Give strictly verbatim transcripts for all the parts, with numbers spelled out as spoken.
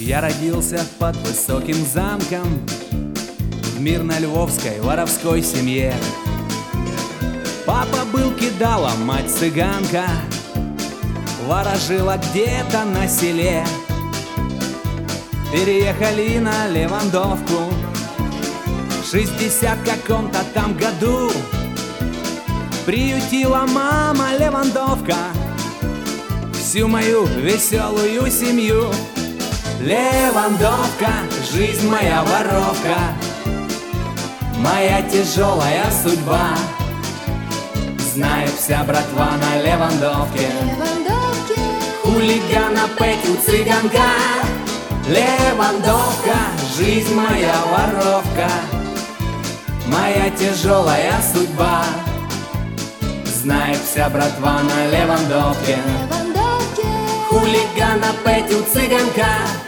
Я родился под высоким замком в мирно-львовской воровской семье. Папа был кидалом, мать цыганка, ворожила где-то на селе. Переехали на Левандовку в шестьдесят каком-то там году. Приютила мама Левандовка всю мою веселую семью. Левандовка, жизнь моя воровка, моя тяжелая судьба. Знает вся братва на Левандовке, Левандовке. Хулигана Петю цыганка. Левандовка, жизнь моя воровка, моя тяжелая судьба. Знает вся братва на Левандовке, Левандовке. Хулигана Петю цыганка.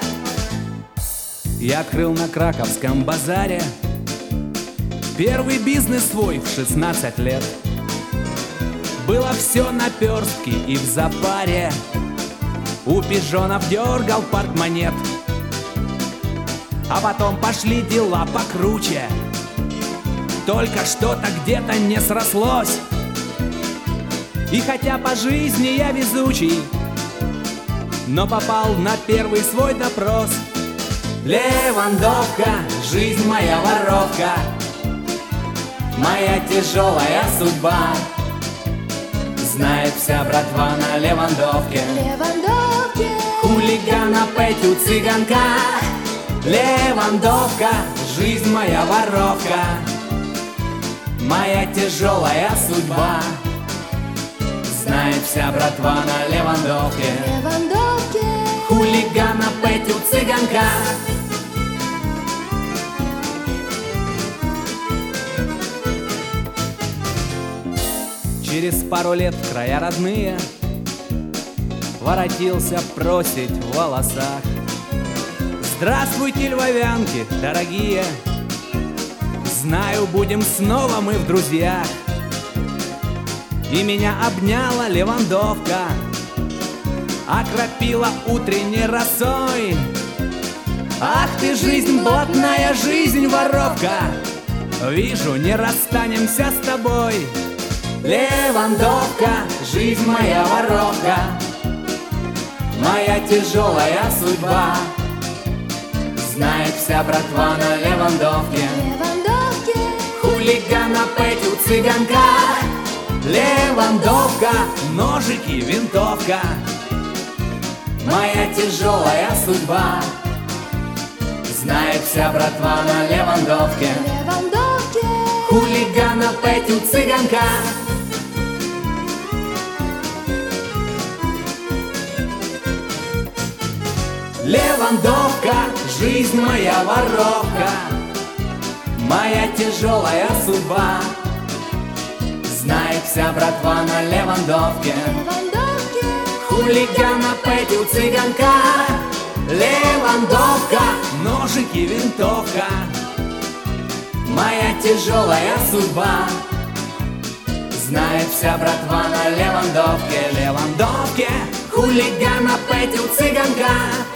Я открыл на Краковском базаре первый бизнес свой в шестнадцать лет. Было все наперстки и в запаре, у пижонов дергал портмонет. А потом пошли дела покруче, только что-то где-то не срослось. И хотя по жизни я везучий, но попал на первый свой допрос. Левандовка, жизнь моя воровка, моя тяжелая судьба. Знает вся братва на Левандовке, Левандовке. Хулигана Петю цыганка. Левандовка, жизнь моя воровка, моя тяжелая судьба. Знает вся братва на Левандовке, Левандовке. Хулигана Петю цыганка. Через пару лет в края родные воротился просить в волосах. Здравствуйте, львовянки, дорогие, знаю, будем снова мы в друзьях. И меня обняла Левандовка, окропила утренней росой. Ах ты, жизнь блатная, жизнь воровка, вижу, не расстанемся с тобой. Левандовка, жизнь моя воровка, моя тяжелая судьба. Знает вся братва на Левандовке, Левандовке. Хулигана Петю цыганка. Левандовка, ножики, винтовка, моя тяжелая судьба. Знает вся братва на Левандовке, Левандовке. Хулигана Петю цыганка. Левандовка, жизнь моя воровка, моя тяжелая судьба. Знает вся братва на Левандовке, Левандовке. Хулигана Петю цыганка. Левандовка, ножики, винтовка, моя тяжелая судьба. Знает вся братва на Левандовке, Левандовке, Хулигана Петю цыганка.